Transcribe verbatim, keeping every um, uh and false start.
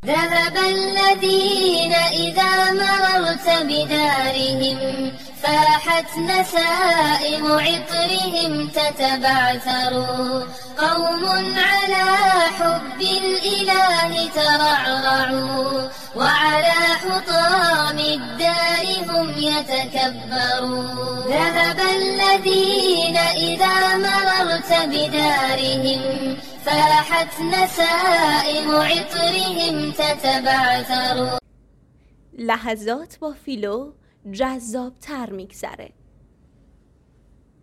ذهب الذين إذا مررت بدارهم فاحت نسائم عطرهم تتبعثر. قوم على حب الإله ترعرعوا وعلى حطام الدار هم يتكبرون. ذهب الذين إذا مررت بدارهم فاحت نسائم عطرهم تتبعثر. لحظات با فیلو جذاب تر میگذره.